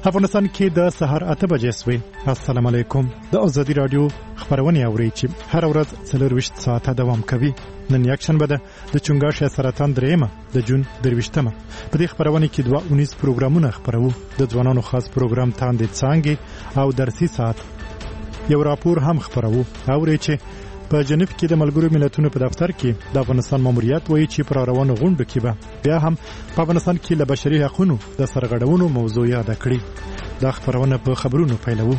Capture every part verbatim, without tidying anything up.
افغانستان کې د سحر اته بجې سوي. السلام علیکم. د ازادي رادیو خبرونه اورئ چې هر ورځ څلور ویشت ساعته دوام کوي. نن یک شنبه ده د چنګاښ سرطان دریمه د جون درویشتمه. په دې خبرونه کې دوه اونیز پروګرامونه خبرو. د ځوانانو خاص پروګرام تاندې څانګې او درسي ساعت. یو راپور هم خبرو. اورئ چې په جنیف کې د ملګرو ملتونو په دفتر کې د افغانستان ماموریت وایي چې پر روانو غونډو کې به بیا هم په افغانستان کې له بشري حقوقو د سرغړونو موضوع یاد کړي. دا خبرونه په خبرونو پیلوو.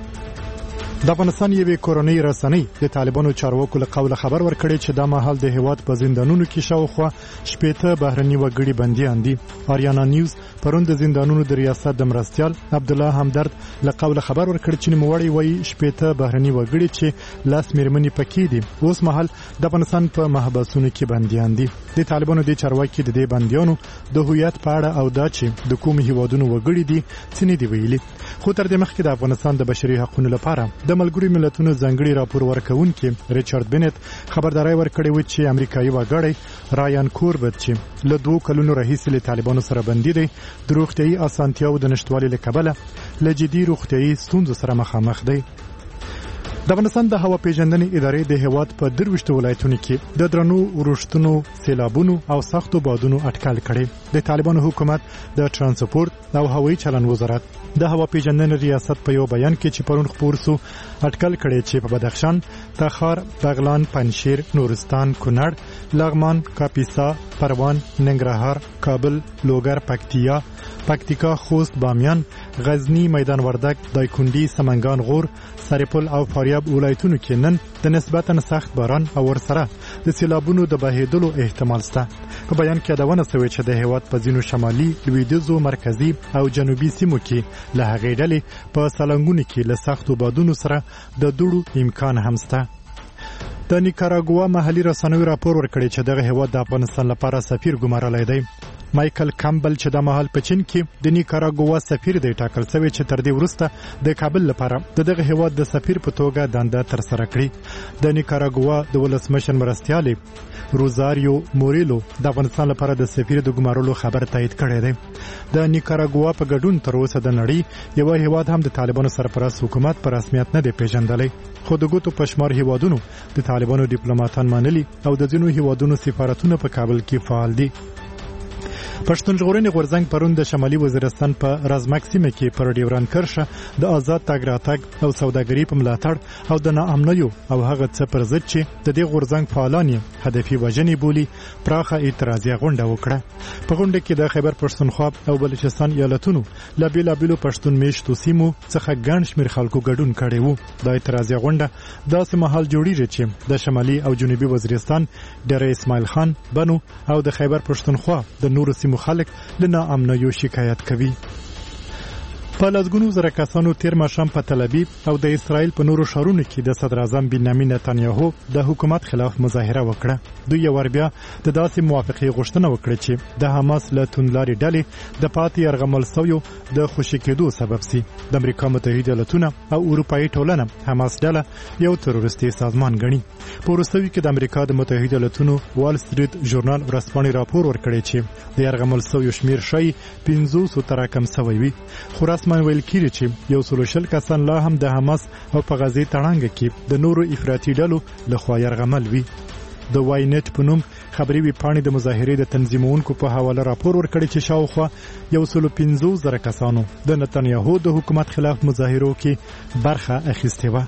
د افغانستان یوې کورنۍ رسنۍ د طالبانو چارواکو له قوله خبر ورکړي چې دا مهال د هیواد په زندانونو کې شاوخوا شپېته بهرني وګړي بنديان دي. آریانا نیوز پرون د زندانونو د ریاست د مرستیال عبد الله همدرد له قوله خبر ورکړي چې نوموړی وایي شپېته بهرني وګړي چې لاس میرمنې پکې دي اوس مهال د افغانستان په محبسونو کې بنديان دي. د طالبانو د چارواکي د دې بنديانو د هویت په اړه او دا چې د کوم هیوادونو وګړي دي څه نه دی ویلي. خو تر دې مخکې د افغانستان د بشري حقوقو لپاره د ملګرو ملتونو ځانګړي راپور ورکونکي ریچارډ بنت خبرداري ورکړې و چې امریکایي وګړی رایان کوربت چې له دوه کلونو راهیسې له طالبانو سره بندي دی د روغتيایي اسانتیاو د نشټوالي له کبله له جدي روغتيایي ستونزو سره مخامخ دی. د افغانستان د هوا پیژندنې ادارې د هیواد په درويشتو ولایتونو کې د درنو ورښتونو، سیلابونو او سختو بادونو اټکل کړي. د طالبانو حکومت د ترانسپورت او هوایي چلن وزارت د هوا پیژندنې ریاست په یو بیان کې چې پرون خبر سو اټکل کړي چې په بدخشان، تخار، بغلان، پنجشیر، نورستان، کونړ، لغمان، کاپیسا، پروان، ننګرهار، کابل، لوګر، پکتیا، پکتیکا، خوست، بامیان، غزنی، میدان وردګ، دایکنډي، سمنګان غور، سرپل او فاریاب ولایتونو کې نن د نسبتاً سخت باران او ورسره د سیلابونو د بهیدلو احتمال شته. په بیان کې یادونه شوې چې د هیواد په ځینو شمالي، لویدیځو، مرکزي او جنوبي سیمو کې له هغې ډلې په سالنګونو کې له سختو بادونو سره د دوړو امکان هم شته. د نیکاراګوا محلي رسنیو راپور ورکړی چې دغه هیواد د افغانستان لپاره سفیر ګمارلی دی. مایکل کامبل چې د مهال په چین کې د نیکاراګوا سفیر دی ټاکل شوی چې تر دې وروسته د کابل لپاره د دغه هیواد د سفیر په توګه دنده تر سره کړي. د نیکاراګوا د ولسمشر مرستیال روزاریو موریلو د افغانستان لپاره د سفیر د ګمارلو خبر تایید کړی دی. د نیکاراګوا په ګډون تر اوسه د نړۍ یو هیواد هم د طالبانو سرپرست حکومت په رسمیت نه دی پیژندلی. خو د ګوتو پشمار هیوادونو د طالبانو ډیپلوماټان منلي او د ځینو هیوادونو سفارتونه په کابل کې فعال دي. پښتون ژغورنې غورځنګ پرون د شمالي وزیرستان په رازمک سیمه کې پر ډیوران کرښه د آزاد تګ راتګ او سوداګرۍ په ملاتړ او د ناامنیو او هغه څه پر ضد چې د دې غورځنګ فعالان هدفي وژنې بولي پراخه اعتراضي غونډه وکړه. په غونډه کې د خیبر پښتونخوا او بلوچستان ایالتونو له بیلابیلو پښتون میشتو سیمو څخه ګڼ شمېر خلکو ګډون کړی و. د اعتراضي غونډه داسې مهال جوړیږي چې د شمالي او جنوبي وزیرستان ډېر اسماعیل خان بنو او د خیبر پښتونخوا د نورو سیمو خلک له ناامنیو شکایت کوي. په لسګونو زره کسانو تیر ماښام په تل ابیب او د اسرائیل په نورو ښارونو کې د صدر اعظم بنیامین نتانیاهو د حکومت خلاف مظاهره وکړه. دوی یو ور بیا د داسې موافقې غوښتنه وکړه چې د حماس له توندلارې ډلې د پاتې یرغمل شویو د خوشي کېدو سبب شي. د امریکا متحده ایالتونه او اروپایي ټولنه حماس ډله یو تروریستي سازمان ګڼي. په وروستیو کې د امریکا د متحده ایالتونو وال سټریټ ژورنال ورځپاڼې راپور ورکړی چې د یرغمل شویو شمیر شی پنځوسو ته راکم شوی وي. خو رسما ویل کېږي چې یو سل شل کسان لا هم د حماس او په غزې تړانګه کې د نورو افراطي ډلو لخوا یرغمل وي. د واینټ په نوم خبري ویبپاڼې د مظاهرې د تنظیمونکو په حواله راپور ورکړی چې شاوخوا یو سل پنځوس زره کسانو د نتانیاهو د حکومت خلاف مظاهرو کې برخه اخیستې وه.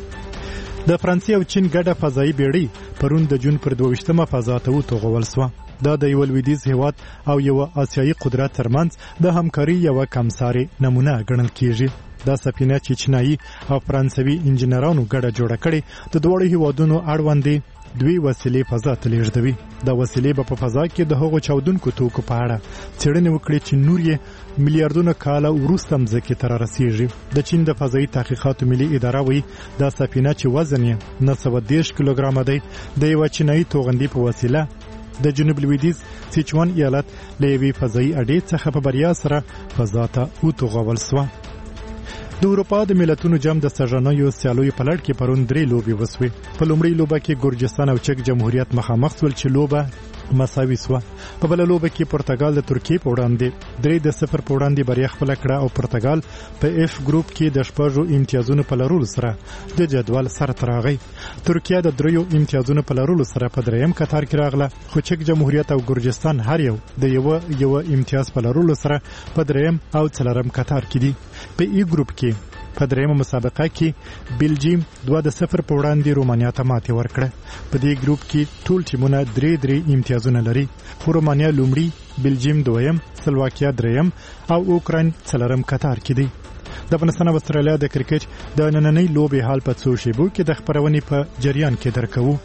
د فرانسې او چین ګډه فضایي بیړۍ پرون د جون پر دوه ویشتمه فضا ته وتوغول شوه. دا د یو لویدیځ هیواد او یو آسیایي قدرت ترمنځ د همکاري یو کمساري نمونه ګڼل کیږي. دا سفینه چې چینایي او فرانسوي انجنیرانو ګډه جوړه کړې د دوه هیوادونو اړوندې دوی وسیلې فضا ته لیږدوي. دا وسیلې به په فضا کې د هغو چاودونکو توکو په اړه څېړنې وکړي چې نور یې میلیارډونه کاله وروسته مځکې ته رارسیږي. د چین د فضایي تحقیقاتو ملي اداره وایي دا سفینه چې وزن یې نه سوه دېرش کیلوګرامه دی د یوه چینایي توغندي په وسیله د جنوب لویدیځ سیچوان ایالت له یوې فضایي اډې څخه په بریا سره فضا ته وتوغول شوه. د اروپا د ملتونو جام د سږنیو سیالیو په لړ کې پرون درې لوبې وسوې. په لومړۍ لوبه کې ګورجستان او چک جمهوریت مخامخ شول چې لوبه مساوي سوه. په بل لوبه کې پرتګال د ترکیې په وړاندې درې د صفر په وړاندې بریا خپل کړه او پرتګال په اف ګروپ کې د شپږو امتیازونو په لرلو سره د جدول سر تراغی. ترکیه د دریو امتیازونو په لرلو سره په دریم قطار کې راغله، خو چک جمهوریت او ګرجستان هر یو د یو یو امتیاز په لرلو سره په دریم او څلورم قطار کې دي. په ای ګروپ کې په دریمه مسابقه کې بلجیم دوه د صفر په وړاندې رومانیا ته ماتې ورکړه. په دې ګروپ کې ټول ټیمونه درې درې امتیازونه لري، خو رومانیا لومړی، بلجیم دویم، سلواکیا دریم او اوکراین څلورم قطار کې دي. د افغانستان او استرالیا د کرکټ د نننۍ لوبې حال په څو شیبو کې د خبرونې په جریان کې درکوو.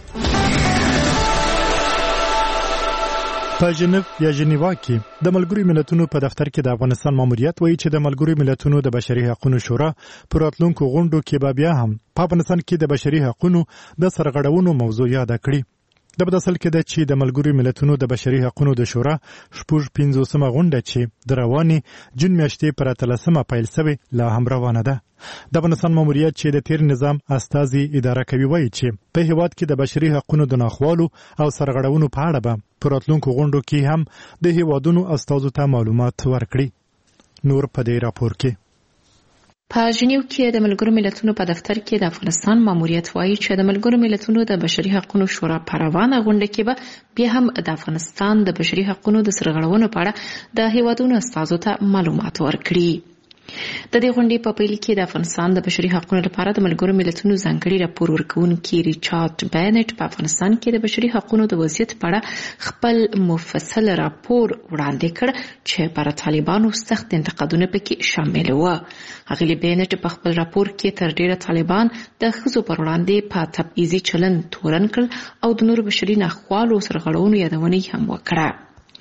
په جنیو یا جنیوا کې د ملګرو ملتونو په دفتر کې د افغانستان ماموریت وایي چې د ملګرو ملتونو د بشري حقوقو شورا پر راتلونکو غونډو کې به بیا هم په افغانستان کې د بشري حقوقو د سرغړونو موضوع یاد کړي. د بداسل کې د چې د ملګرو ملتونو د بشري حقوقو د شورا شپږ پنځوسمه غونډه چې د رواني جون میاشتې پر اتلسمه پیل شوې لا هم روانه ده. د افغانستان ماموریت چې د تیر نظام استازي اداره کوي وایي چې په هیواد کې د بشري حقوقو د ناخوالو او سرغړونو په اړه به پر راتلونکو غونډو کې هم د هیوادونو استازو ته معلومات ورکړي. نور په دې راپور کې په جنیو کې د ملګرو ملتونو په دفتر کې د افغانستان ماموریت وایي چې د ملګرو ملتونو د بشري حقوقو شورا په روانه غونډه کې به بیا هم د افغانستان د بشري حقوقو د سرغړونو په اړه د هیوادونو استازو ته معلومات ورکړي. د دې غونډې په پیل کې د افغانستان د بشري حقوقو لپاره د ملګرو ملتونو ځانګړي راپور ورکوونکي ریچارډ بینټ په افغانستان کې د بشري حقوقو د وضعیت په اړه خپل مفصل راپور وړاندې کړ چې پر طالبانو سخت انتقادونه پکې شامل و. اغلی بینټ په خپل راپور کې تر ډیره طالبان د ښځو پر وړاندې په تبعیضي چلند تورن کړ او د نورو بشري ناخوالو سرغړونو یادونه هم وکړه.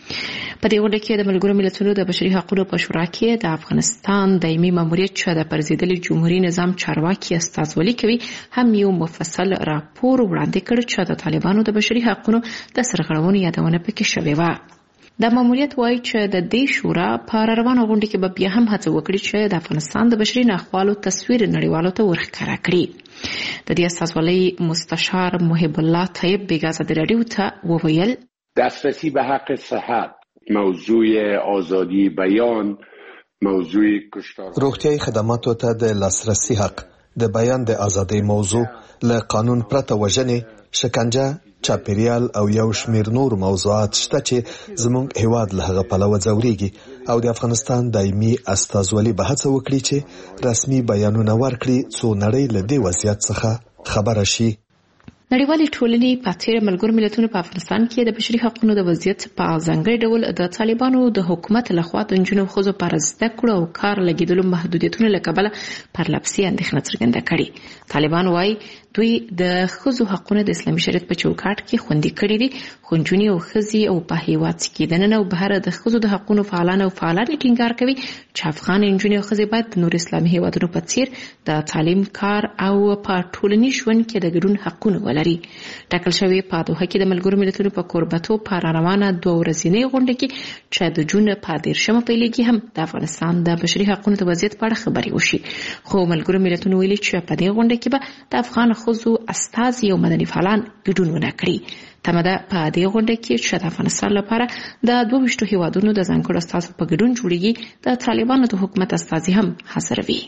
په دې غونډه کې د ملګرو ملتونو د بشري حقوقو په شورا کې د افغانستان دایمي ماموریت چې د پرځېدلي جمهوریت نظام چارواکي استازولي کوي هم یو مفصل راپور وړاندې کړ چې د طالبانو د بشري حقوقو د سرغړونو یادونه پکې شوې وه. د ماموریت وایي چې د دې شورا په روانه غونډه کې به بیا هم هڅه وکړي چې د افغانستان د بشري ناخوالو تصویر نړیوالو ته ورښکاره کړي. د دې استازولي مستشار محب الله طیب بیګازه د راډیو ته وویل دسترسی به حق صحت، موضوع آزادی بیان، موضوع کشتار روغتیايي خدماتو ته د لاسرسي حق، د بیان د ازادۍ موضوع، له قانون پرته وژنې، شکنجه، چاپیریال او یو شمیر نور موضوعات شته چې زموږ هیواد له هغه پلوه ځوريږي او د افغانستان دایمي استازولي به هڅه وکړي چې رسمي بیانونه ورکړي څو نړۍ له دې وضعیت څخه خبره شي. نړیوالې ټولنې په تیر ملګرو ملتونو په افغانستان کې د بشري حقوقو د وضعیت په ځانګړي ډول د طالبانو د حکومت لخوا د نجونو او ښځو پر زده کړو او کار لګیدلو محدودیتونو له کبله پرلپسې اندېښنه څرګنده کړې. طالبان وایي دوی د ښځو حقونه د اسلامي شریعت په چوکاټ کې خوندي کړي دي، خو نجونې او ښځې او په هیواد کې دننه او بهر د ښځو د حقونو فعالان او فعالان ټینګار کوي چې افغان نجونې او ښځې باید د نور اسلامي هیوادونو په څیر د تعلیم، کار او په ټولنیز ژوند کې د ګډون حقونه ولري. ټاکل شوی په دوحه کې د ملګرو ملتونو په کوربتو په روانه دوه ورځنۍ غونډه کې چې د جون په دیرشمه پیلېږي هم د افغانستان د بشري حقوقو د وضعیت په اړه خبرې وشي. خو ملګرو ملتونو ویلي چې په دې غونډه کې به د افغان ښځو استازي او مدني فعالان ګډون ونه کړي. تمه ده په دې غونډه کې چې د افغانستان لپاره د دوه ویشتو هیوادونو د ځانګړو استازو په ګډون جوړیږي د طالبانو د حکومت استازي هم حاضر وي.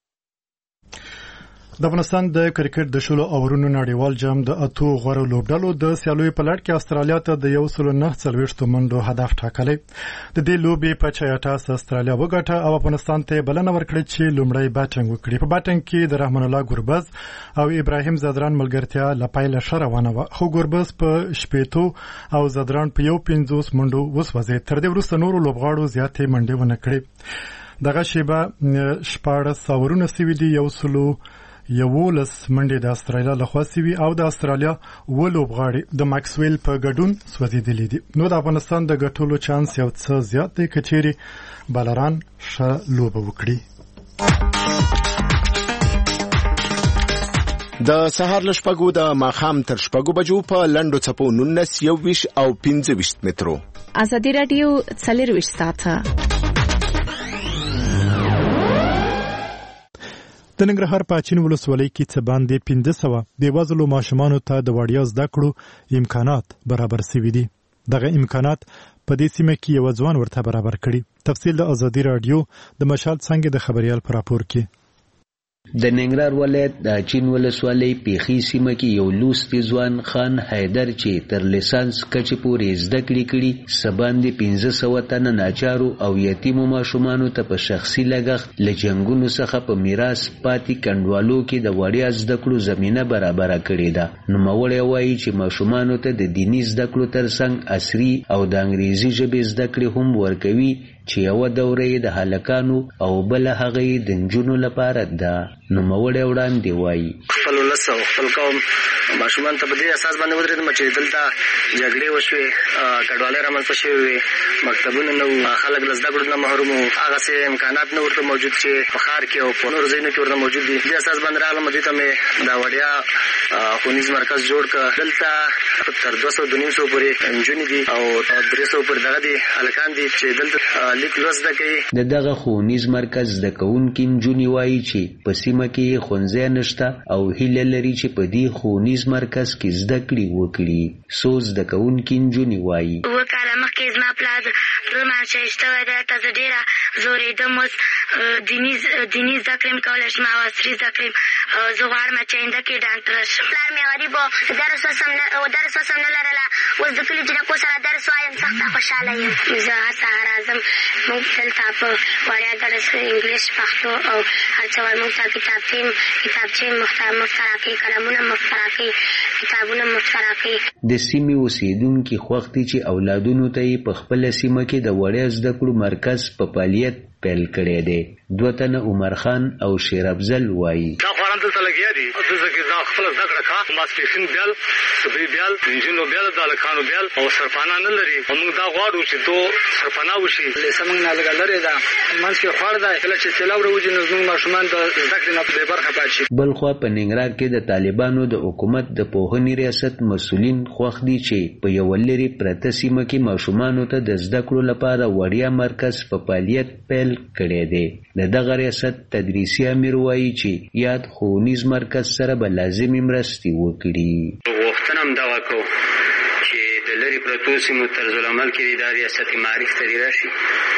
د افغانستان د کرکټ د شلو اورونو نړیوال جام د اتو غوړو لوبډلو د سیالیو په لړ کې استرالیا ته د یو سل نه څلوېښت منډو هدف ټاکلی. د دې لوبې په چایټاس استرالیا وګټه او افغانستان ته بلنه ورکړه چې لومړی بیټینګ وکړي. په بیټینګ کې د رحمان الله ګوربز او ابراهیم زدران ملګرتیا لپایله ښه روانه وه، خو ګوربز په شپېتو او زدران په یو پنځوس منډو وسوځېد. تر دې وروسته نورو لوبغاړو زیاتې منډې ونه کړې. دغه شیبه شپاړس اورونه سوي دي، یو سلو یولس منډې د استرالیا لخوا سوي او د استرالیا اووه لوبغاړي د ماکسویل په ګډون سوځېدلي دي. نو د افغانستان د ګټلو چانس یو څه زیات دی که چیرې بالران ښه لوبه وکړي. د سهار له شپږو د ماښام تر شپږو بجو په لنډو څپو نولس، یوویشت او پنځه ویشت مترو. ازادي راډیو څلېرویشت ساعته. د ننګرهار په اچین ولسوالۍ کې څه باندې پنځه سوه بېوزلو ماشومانو ته د وړیا زده کړو امکانات برابر سوي دي. دغه امکانات په دې سیمه کې یو ځوان ورته برابر کړي. تفصیل د ازادي رادیو د مشال څنګه د خبريال پر راپور کې. د ننګرهار ولایت د چین ولسوالۍ پیخي سیمه کې یو لوستی ځوان خان حیدر چې تر لیسانس کچې پورې زده کړې کړي سباندې پنځه سوه تنه ناچارو او یتیمو ماشومانو ته په شخصي لګښت له جنګونو څخه په میراث پاتې کنډوالو کې د وړیا زده کړو زمینه برابره کړې ده. نوموړی وایي چې ماشومانو ته د دیني زده کړو ترڅنګ عصري او د انګریزي ژبې زده کړې هم ورکوي چې یو دوره د هلکانو او بل هغه د نجونو لپاره ده. نوموړی وړاندې وایي خپل ولس او خپل قوم ماشومان ته په دې اساس باندې ودرېدم چې دلته جګړې وشوې، کډوالۍ رامنځته شوې وې، مکتبونه نه وو، خلک له زده کړو نه محروم وو، هغسې امکانات نه ورته موجود چې په ښار کې او په نورو ځایونو کې ورته موجود دي. دې اساس باندې راغلم دې ته مې دا وړیا ښوونیز مرکز جوړ کړ. دلته تر دوه سوه دوه نیم سوه پورې نجونې دي او درې سوه پورې دغه دي هلکان دي چې دلته لیک لوست زده کوي. د دغه ښوونیز مرکز زده کوونکي نجونې وایي چې په سیمه کې ښوونځی نشته او هیله لري چې په دې ښوونیز مرکز کې زده کړې وکړي. څو زده کوونکي نجونې وایي اووه کاله مخکې زما پلار زړه ماته شوی دی، ته زه ډېره زورېدم. اوس دیني دیني زده کړې م کولی شم او عصري زده کړې م. زه غواړم چې آینده کې ډاکټره شم. پلار مې غریب و، درس درس وس هم نه لرله. اوس د کلي جنکو سره درس وایم، سخته خوشحاله یم. زه هر سهار راځم، موږ دلته په وړیا درس انګلیش، پښتو او هر څه وایي. موږ ته کتابچې کتابچې مفت راکوي، قلمونه مفت راکوي، کتابونه مفت راکوي. د سیمې اوسېدونکي خوښ دي چې اولادونو ته یې په خپله سیمه کې د وړیا زده کړو مرکز په فعالیت پیل کړی دی. دوه تنه عمر خان او شیر افضل وایي دا خواران دلته لګیا دي، دلته کې دا خپله زده کړه کا ماسپښین بیل صبحي بیل نجونو بیل د هلکانو بیل او سرپانه نه لري. موږ دا غواړو چې دو سرپانه وشي. لیسه موږ نه لږه لرې ده، منځ کې خوړ دی. کله چې سیلاب راوځي نو زموږ ماشومان د زده کړې نه بې برخه پاتې شي. بلخوا په ننګرهار کې د طالبانو د حکومت د پوهنې ریاست مسؤلین خوښ دي چې په یوه لرې پرته سیمه کې ماشومانو ته د زده کړو لپاره وړیا مرکز په فعالیت پیل کړی دی. د دغه ریاست تدریسي امیر وایي چې یاد ښوونیز مرکز سره به لازمي مرستې وکړي. غوښتنه هم دغه کوو چې د لرې پرتو سیمو طرزالعمل کې د ریاست معارف ته راشي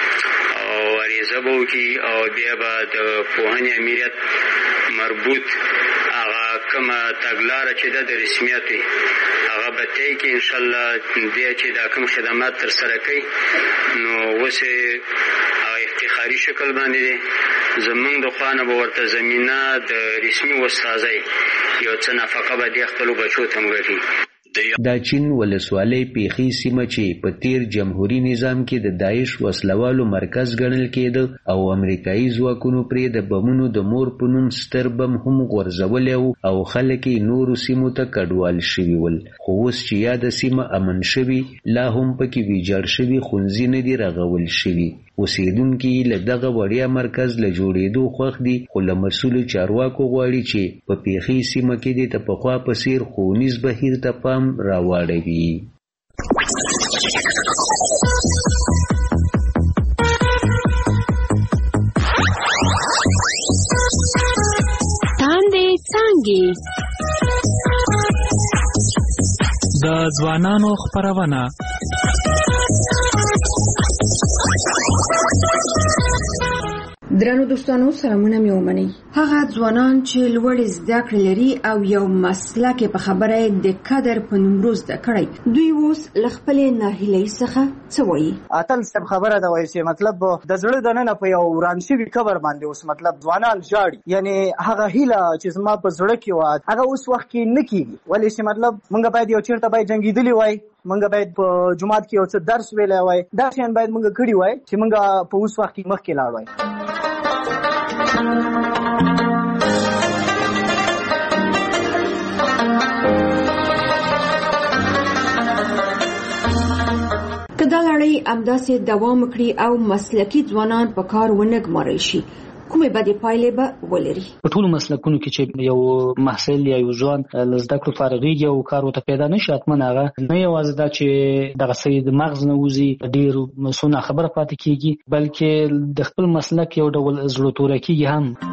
او عریضه به وکړي او بیا به د پوهنې امریت مربوط هغه کومه تګلاره چې ده د رسمیت وي هغه به طی کړي. انشاءالله بیا چې دا کوم خدمات ترسره کوي نو اوس هغه افتخاري شکل باندې دی. زمونږ د خوا نه به ورته زمینه د رسمي استازۍ یو څه نفقه به دې خپلو بچو ته هم ګټي. دا چین ولسوالۍ پیخي سیمه چې په تیر جمهوري نظام کې د داعش وسلوالو مرکز ګڼل کېده او امریکایي ځواکونو پرې د بمونو د مور په نوم ستر بم هم غورځولی و او خلک یې نورو سیمو ته کډوال شوي ول. خو اوس چې یاده سیمه امن شوي لا هم پکې ویجاړ شوي ښوونځي نه دي رغول شوي. اوسېدونکي له دغه وړیا مرکز له جوړېدو خوښ دي، خو له مسؤلو چارواکو غواړي چې په پیخي سیمه کې د پخوا په څېر ښوونیز بهیر ته پام راواړوي. تاندې څانګې د ځوانانو خپرونه. درنو دوستانو سلامونه مې ومنئ. هغه ځوانان چې لوړې زده کړې لري او یو مسلک په خبره د قدر په نومرو زده کړی، دوی اوس له خپلې ناهیلۍ څخه څه وایي؟ اتل صاحب خبره ده وایي چې مطلب د زړه دننه په یو وران شوي قبر باندې اوس مطلب ځوانان ژاړي. یعنی هغه هیله چې زما په زړه کې وه هغه اوس وخت کې نه کېږي. ولې چې مطلب موږ باید یو چېرته باید جنګېدلي وای، موږ باید په جومات کې یو څه درس ویلی وای، دا شیان باید موږ کړي وای چې موږ په اوس وخت کې مخکې لاړ وای. که دا لړۍ همداسې دوام وکړي او مسلکي ځوانان په کار ونه ګمارل شي، کومې بدې پایلې به ولري؟ په ټولو مسلکونو کې چې یو محصل یا یو ځوان له زده کړو فارغېږي او کار ورته پیدا نه شي، حتما هغه نه یوازې دا چې دغه څه د مغز نه وځي ډېر څو ناخبره پاتې کېږي، بلکې د خپل مسلک یو ډول زړه توره کېږي هم.